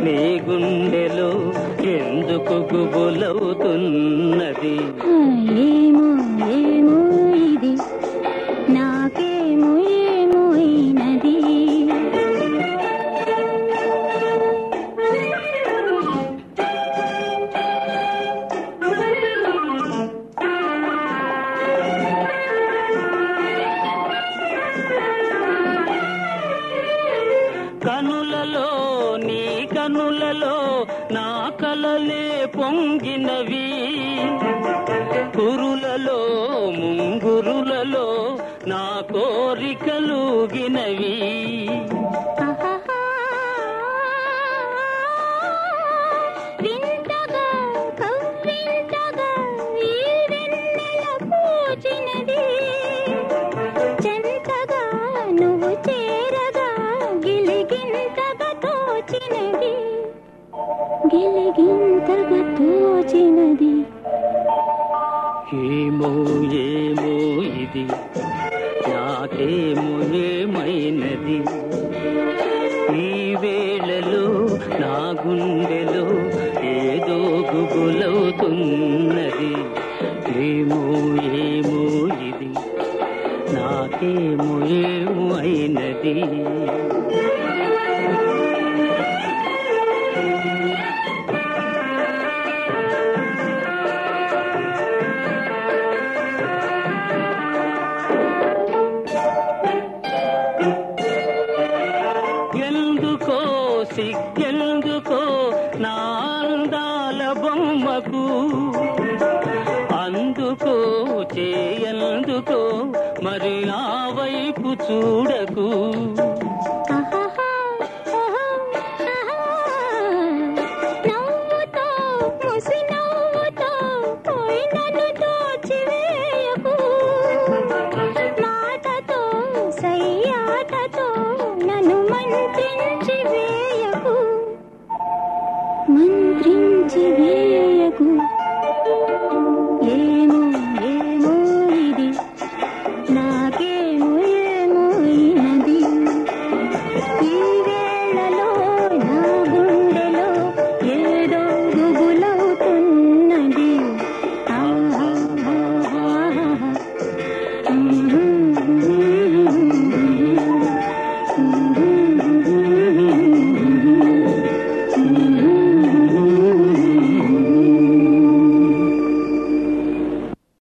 నీ గుండెలో ఎందుకు గుబులవుతున్నది? ఏమో ఏమో ఇది నాకేమో ఏమో అయినది. కనులలో నీ కనులలో నా కలలే పొంగినవి, కురులలో ముంగురులలో నా కోరికలుగినవి. వింతగా కవ్వింతగా ఈ వెన్నెల పూచినది, చెంతగా నువ్వు చేరగా గిలిగింతగా తోచినది, గిలిగింతగా తోచినది. ఏమో ఏమో ఇది నాకేమో ఏమైనది? ఈ వేళలో నా గుండెలో ఏదో గుబులవుతున్నది. ఏమో ఏమో ఇది నాకేమో ఏమో అయినది. ఎందుకో సిగ్గెందుకో నా అందాల బొమ్మకు, అందుకో చేయందుకో మరి ఆ వైపు చూడకు. నవ్వుతో ముసి నవ్వుతో పోయి నన్ను దోచివేయకు, మాటతో సయ్యాటతో నన్ను మంత్రించి వేయకు, మంత్రించి